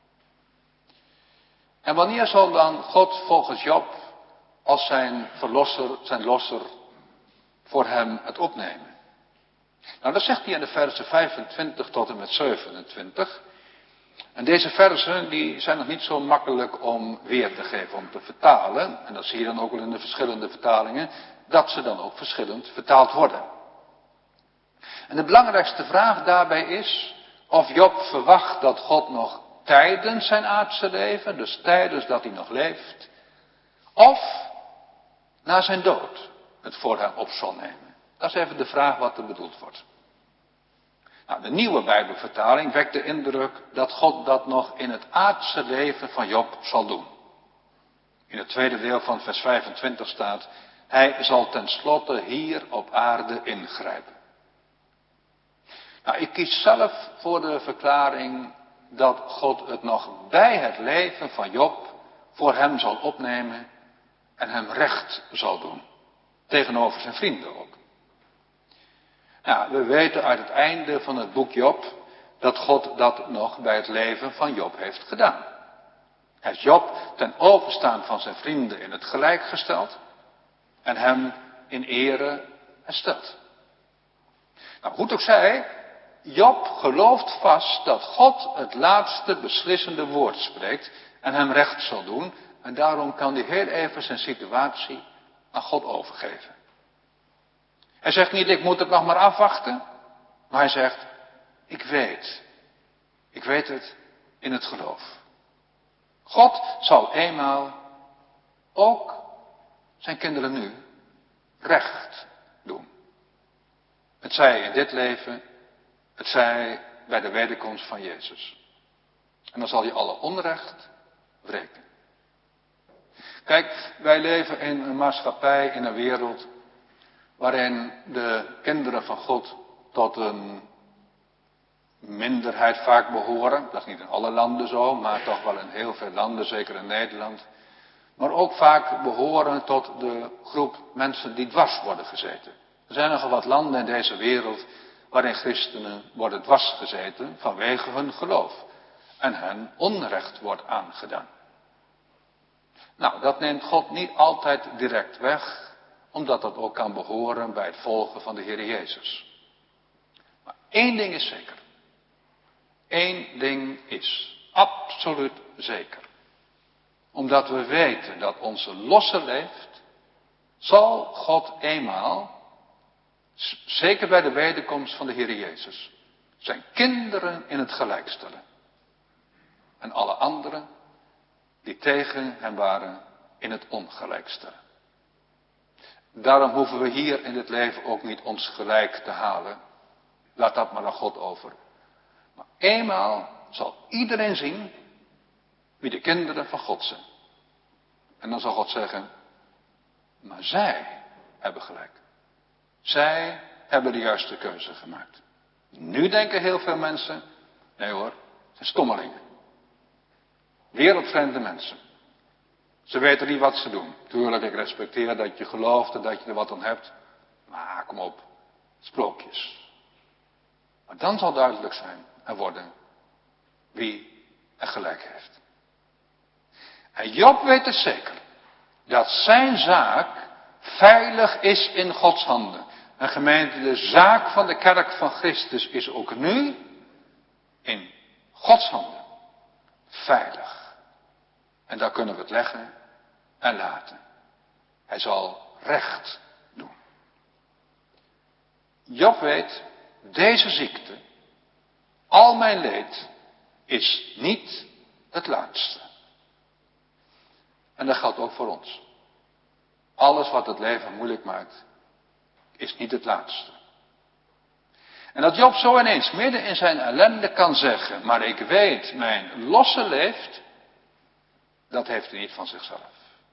En wanneer zal dan God volgens Job als zijn verlosser, zijn losser voor hem het opnemen? Nou, dat zegt hij in de versen vijfentwintig tot en met zevenentwintig. En deze versen die zijn nog niet zo makkelijk om weer te geven, om te vertalen. En dat zie je dan ook wel in de verschillende vertalingen, dat ze dan ook verschillend vertaald worden. En de belangrijkste vraag daarbij is of Job verwacht dat God nog tijdens zijn aardse leven, dus tijdens dat hij nog leeft, of na zijn dood het voor hem op zal nemen. Dat is even de vraag wat er bedoeld wordt. Nou, de nieuwe Bijbelvertaling wekt de indruk dat God dat nog in het aardse leven van Job zal doen. In het tweede deel van vers vijfentwintig staat, hij zal tenslotte hier op aarde ingrijpen. Nou, ik kies zelf voor de verklaring dat God het nog bij het leven van Job voor hem zal opnemen en hem recht zal doen. Tegenover zijn vrienden ook. Nou, we weten uit het einde van het boek Job dat God dat nog bij het leven van Job heeft gedaan. Hij heeft Job ten overstaan van zijn vrienden in het gelijk gesteld en hem in ere hersteld. Nou, hoe het ook zij, Job gelooft vast dat God het laatste beslissende woord spreekt en hem recht zal doen. En daarom kan hij heel even zijn situatie aan God overgeven. Hij zegt niet, ik moet het nog maar afwachten. Maar hij zegt, ik weet. Ik weet het in het geloof. God zal eenmaal ook zijn kinderen nu recht doen. Het zij in dit leven, het zij bij de wederkomst van Jezus. En dan zal hij alle onrecht wreken. Kijk, wij leven in een maatschappij, in een wereld waarin de kinderen van God tot een minderheid vaak behoren. Dat is niet in alle landen zo, maar toch wel in heel veel landen, zeker in Nederland. Maar ook vaak behoren tot de groep mensen die dwars worden gezeten. Er zijn nogal wat landen in deze wereld waarin christenen worden dwarsgezeten vanwege hun geloof. En hen onrecht wordt aangedaan. Nou, dat neemt God niet altijd direct weg, omdat dat ook kan behoren bij het volgen van de Heer Jezus. Maar één ding is zeker. Eén ding is absoluut zeker. Omdat we weten dat onze losse leeft, zal God eenmaal, zeker bij de wederkomst van de Heer Jezus, zijn kinderen in het gelijk stellen. En alle anderen die tegen hem waren in het ongelijk stellen. Daarom hoeven we hier in het leven ook niet ons gelijk te halen. Laat dat maar aan God over. Maar eenmaal zal iedereen zien wie de kinderen van God zijn. En dan zal God zeggen, maar zij hebben gelijk. Zij hebben de juiste keuze gemaakt. Nu denken heel veel mensen, nee hoor, het zijn stommelingen. Wereldvreemde mensen. Ze weten niet wat ze doen. Tuurlijk, ik respecteer dat je gelooft en dat je er wat aan hebt. Maar kom op, sprookjes. Maar dan zal duidelijk zijn en worden wie er gelijk heeft. En Job weet het zeker. Dat zijn zaak veilig is in Gods handen. En gemeente, de zaak van de kerk van Christus is ook nu in Gods handen. Veilig. En daar kunnen we het leggen en laten. Hij zal recht doen. Job weet, deze ziekte, al mijn leed, is niet het laatste. En dat geldt ook voor ons. Alles wat het leven moeilijk maakt, is niet het laatste. En dat Job zo ineens midden in zijn ellende kan zeggen, maar ik weet, mijn losse leeft, dat heeft hij niet van zichzelf.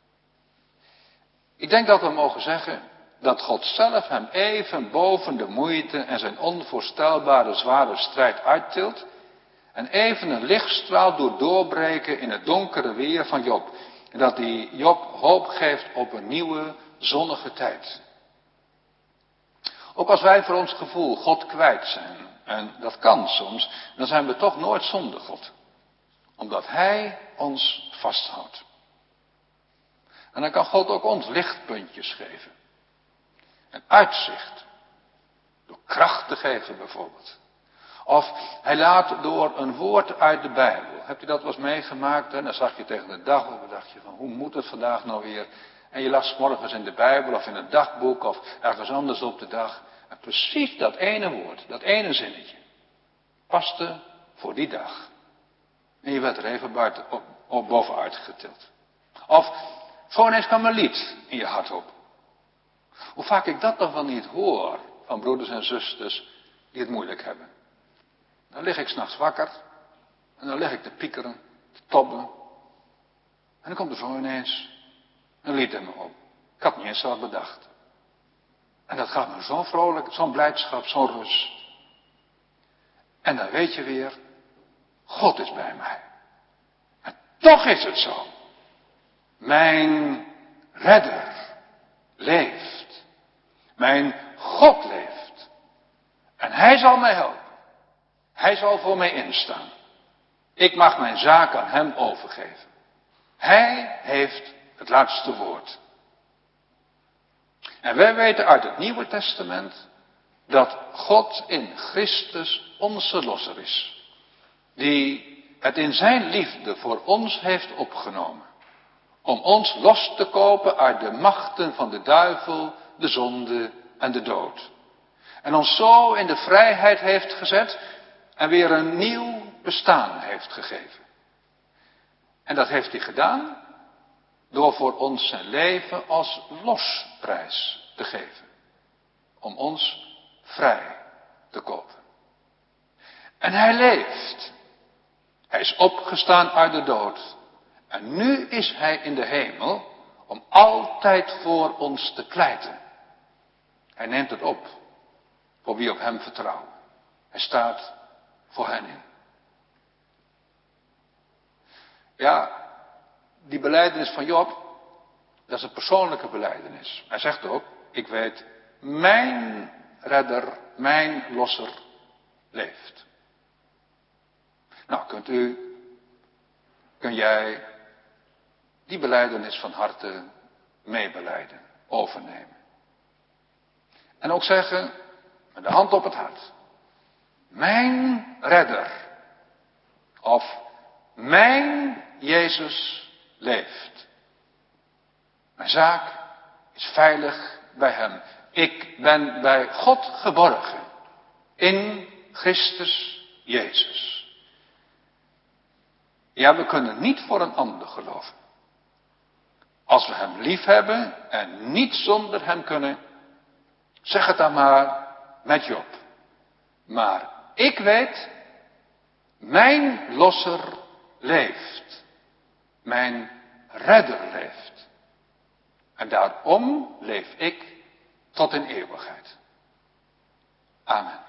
Ik denk dat we mogen zeggen dat God zelf hem even boven de moeite en zijn onvoorstelbare zware strijd uittilt en even een lichtstraal doet doorbreken in het donkere weer van Job. En dat hij Job hoop geeft op een nieuwe zonnige tijd. Ook als wij voor ons gevoel God kwijt zijn, en dat kan soms, dan zijn we toch nooit zonder God. Omdat Hij ons vasthoudt. En dan kan God ook ons lichtpuntjes geven. En uitzicht. Door kracht te geven bijvoorbeeld. Of Hij laat door een woord uit de Bijbel. Hebt u dat wel eens meegemaakt? En dan zag je tegen de dag op en dacht je van hoe moet het vandaag nou weer? En je las 's morgens in de Bijbel of in het dagboek of ergens anders op de dag. En precies dat ene woord, dat ene zinnetje, paste voor die dag. En je werd er even buiten, op, op bovenuit getild. Of gewoon eens kwam een lied in je hart op. Hoe vaak ik dat dan wel niet hoor van broeders en zusters die het moeilijk hebben. Dan lig ik 's nachts wakker en dan lig ik te piekeren, te tobben. En dan komt er zo ineens een lied in me op. Ik had niet eens zelf bedacht. En dat gaat me zo vrolijk, zo'n blijdschap, zo'n rust. En dan weet je weer, God is bij mij. En toch is het zo. Mijn redder leeft. Mijn God leeft. En Hij zal mij helpen. Hij zal voor mij instaan. Ik mag mijn zaak aan Hem overgeven. Hij heeft het laatste woord. En wij weten uit het Nieuwe Testament dat God in Christus onze losser is. Die het in zijn liefde voor ons heeft opgenomen. Om ons los te kopen uit de machten van de duivel, de zonde en de dood. En ons zo in de vrijheid heeft gezet en weer een nieuw bestaan heeft gegeven. En dat heeft hij gedaan door voor ons zijn leven als losprijs te geven. Om ons vrij te kopen. En hij leeft. Hij is opgestaan uit de dood. En nu is hij in de hemel om altijd voor ons te pleiten. Hij neemt het op voor wie op hem vertrouwen. Hij staat voor hen in. Ja, die belijdenis van Job, dat is een persoonlijke belijdenis. Hij zegt ook, ik weet, mijn redder, mijn losser leeft. Nou, kunt u, kun jij die belijdenis van harte meebelijden, overnemen. En ook zeggen, met de hand op het hart, mijn redder of mijn Jezus leeft. Mijn zaak is veilig bij hem. Ik ben bij God geborgen in Christus Jezus. Ja, we kunnen niet voor een ander geloven. Als we hem lief hebben en niet zonder hem kunnen, zeg het dan maar met Job. Maar ik weet, mijn losser leeft. Mijn redder leeft. En daarom leef ik tot in eeuwigheid. Amen.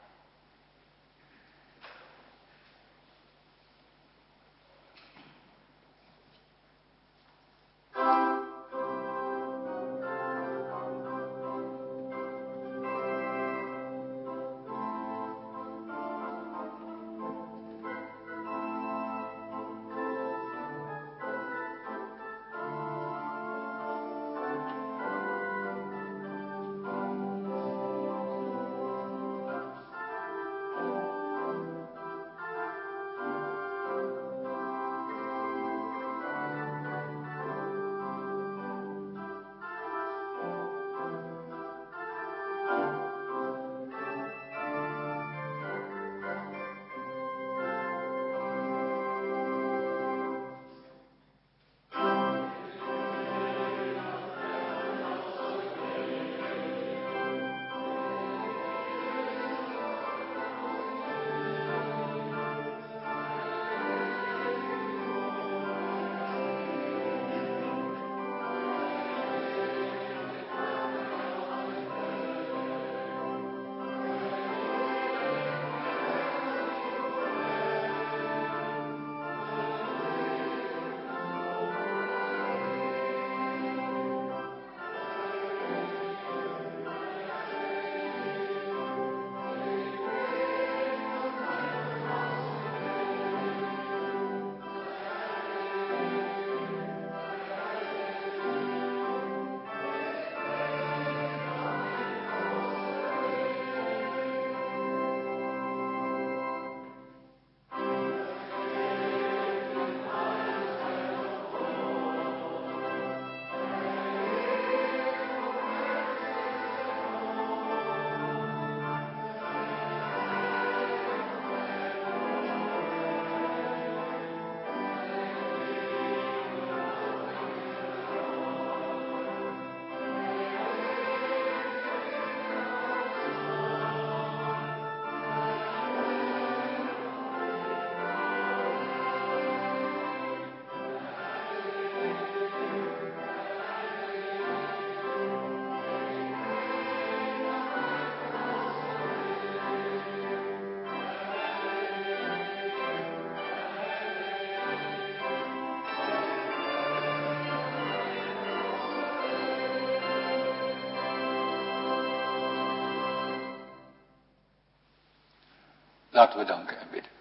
Laten we danken en bidden.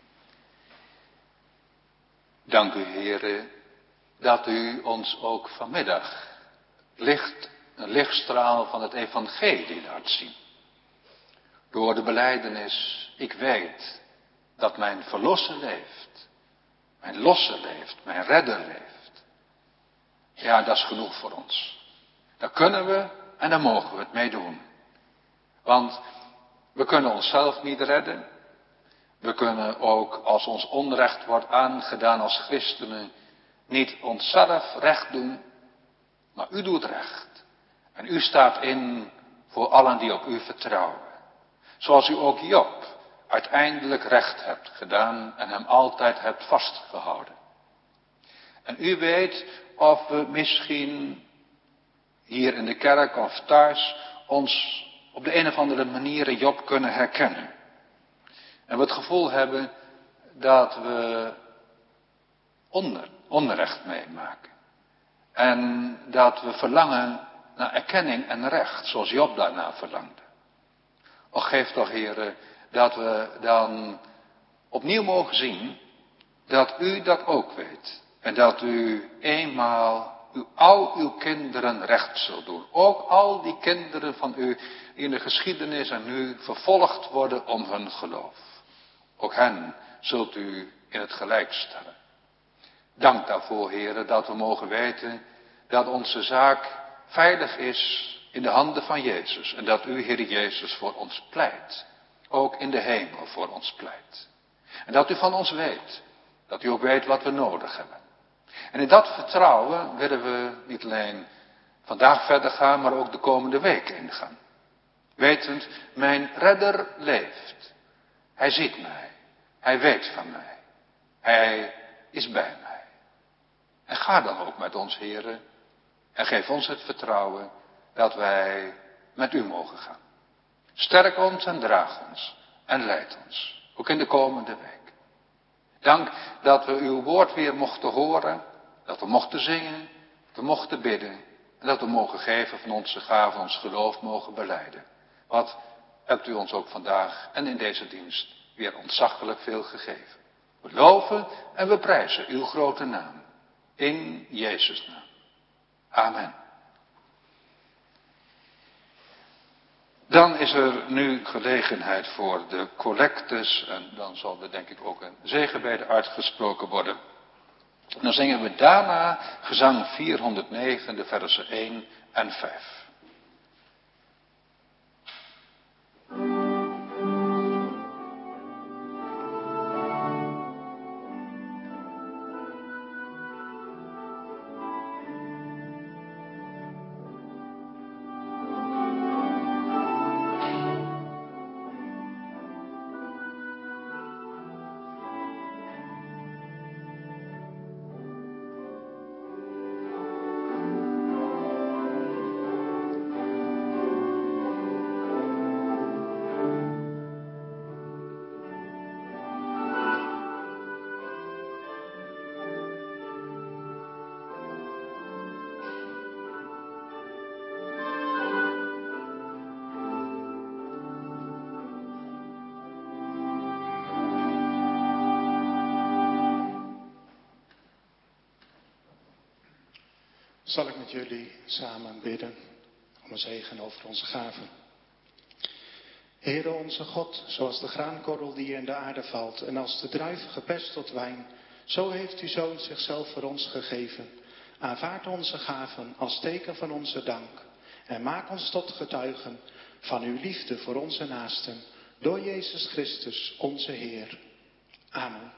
Dank u, Heere, dat u ons ook vanmiddag licht, een lichtstraal van het evangelie laat zien. Door de belijdenis, ik weet dat mijn verlosser leeft, mijn losser leeft, mijn redder leeft. Ja, dat is genoeg voor ons. Daar kunnen we en daar mogen we het mee doen. Want we kunnen onszelf niet redden. We kunnen ook, als ons onrecht wordt aangedaan als christenen, niet onszelf recht doen. Maar u doet recht. En u staat in voor allen die op u vertrouwen. Zoals u ook Job uiteindelijk recht hebt gedaan en hem altijd hebt vastgehouden. En u weet of we misschien hier in de kerk of thuis ons op de een of andere manier Job kunnen herkennen. En we het gevoel hebben dat we onder, onrecht meemaken. En dat we verlangen naar erkenning en recht, zoals Job daarna verlangde. Och, geef toch, Heere, dat we dan opnieuw mogen zien dat u dat ook weet. En dat u eenmaal u, al uw kinderen recht zult doen. Ook al die kinderen van u die in de geschiedenis en nu vervolgd worden om hun geloof. Ook hen zult u in het gelijk stellen. Dank daarvoor, Heere, dat we mogen weten dat onze zaak veilig is in de handen van Jezus. En dat u, Heer Jezus, voor ons pleit. Ook in de hemel voor ons pleit. En dat u van ons weet. Dat u ook weet wat we nodig hebben. En in dat vertrouwen willen we niet alleen vandaag verder gaan, maar ook de komende weken ingaan. Wetend, mijn redder leeft. Hij ziet mij. Hij weet van mij. Hij is bij mij. En ga dan ook met ons, Heere. En geef ons het vertrouwen dat wij met u mogen gaan. Sterk ons en draag ons. En leid ons. Ook in de komende week. Dank dat we uw woord weer mochten horen. Dat we mochten zingen. Dat we mochten bidden. En dat we mogen geven van onze gaven, ons geloof mogen belijden. Wat hebt u ons ook vandaag en in deze dienst weer ontzaglijk veel gegeven. We loven en we prijzen uw grote naam. In Jezus' naam. Amen. Dan is er nu gelegenheid voor de collectes. En dan zal er denk ik ook een zegenbede uitgesproken worden. En dan zingen we daarna gezang vierhonderdnegen, de versen één en vijf. Zal ik met jullie samen bidden om een zegen over onze gaven. Heere onze God, zoals de graankorrel die in de aarde valt en als de druif geperst tot wijn, zo heeft uw Zoon zichzelf voor ons gegeven. Aanvaard onze gaven als teken van onze dank en maak ons tot getuigen van uw liefde voor onze naasten, door Jezus Christus onze Heer. Amen.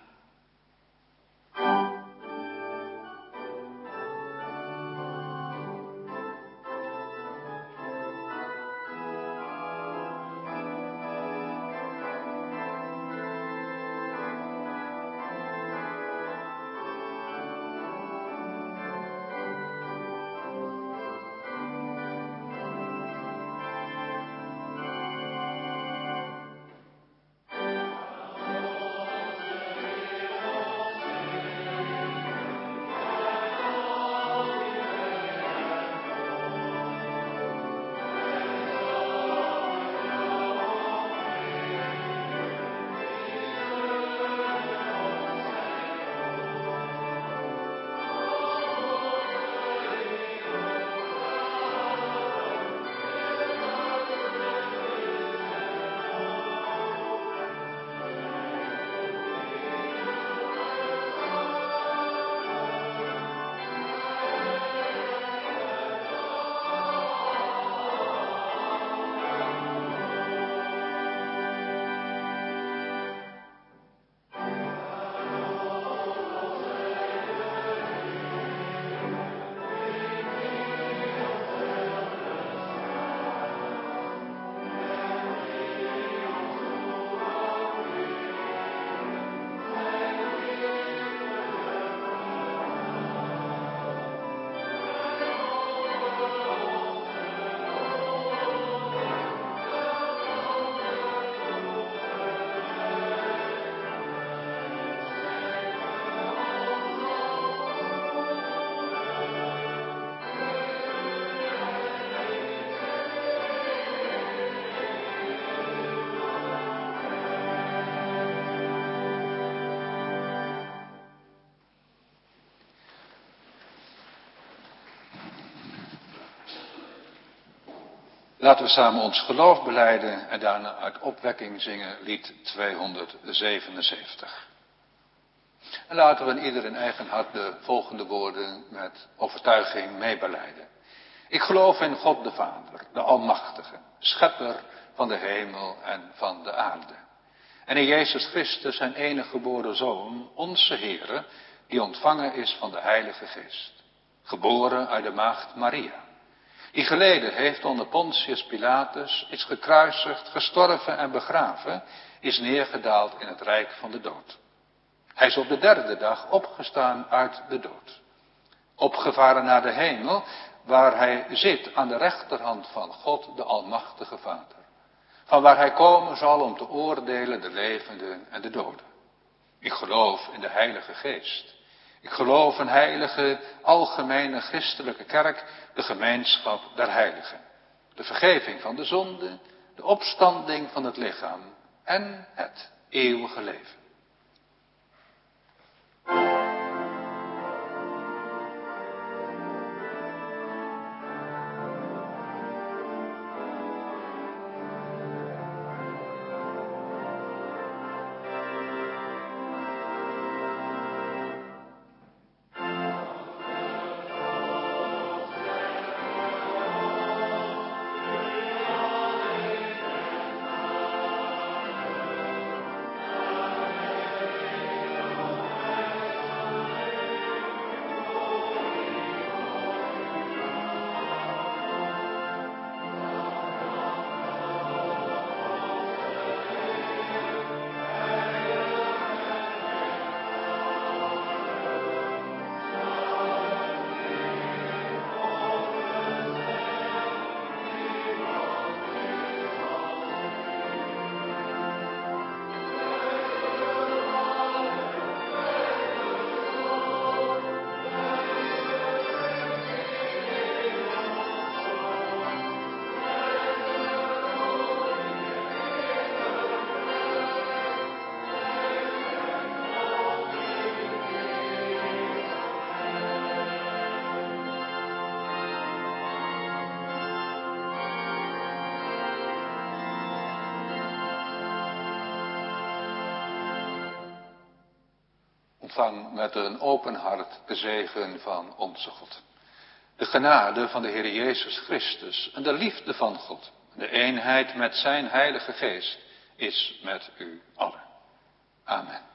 Laten we samen ons geloof belijden en daarna uit opwekking zingen lied tweehonderdzevenenzeventig. En laten we in ieder in eigen hart de volgende woorden met overtuiging meebelijden. Ik geloof in God de Vader, de Almachtige, schepper van de hemel en van de aarde. En in Jezus Christus, zijn enige geboren Zoon, onze Heere, die ontvangen is van de Heilige Geest. Geboren uit de maagd Maria. Die geleden heeft onder Pontius Pilatus, is gekruisigd, gestorven en begraven, is neergedaald in het rijk van de dood. Hij is op de derde dag opgestaan uit de dood. Opgevaren naar de hemel, waar hij zit aan de rechterhand van God, de Almachtige Vader. Van waar hij komen zal om te oordelen de levenden en de doden. Ik geloof in de Heilige Geest. Ik geloof een heilige, algemene christelijke kerk, de gemeenschap der heiligen. De vergeving van de zonde, de opstanding van het lichaam en het eeuwige leven. Ontvang met een open hart de zegen van onze God. De genade van de Heer Jezus Christus en de liefde van God, de eenheid met zijn Heilige Geest, is met u allen. Amen.